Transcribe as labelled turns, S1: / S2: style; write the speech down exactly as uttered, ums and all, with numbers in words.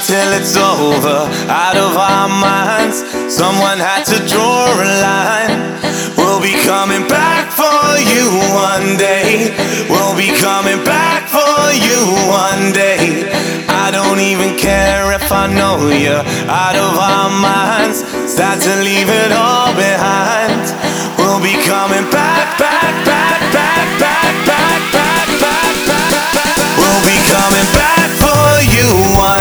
S1: till it's over, out of our minds. Someone had to draw a line. We'll be coming back for you one day. We'll be coming back for you one day. I don't even care if I know you're out of our minds. Start to leave it all behind. We'll be coming back, back, back, back, back, back, back, back, back, back. We'll be coming back for you one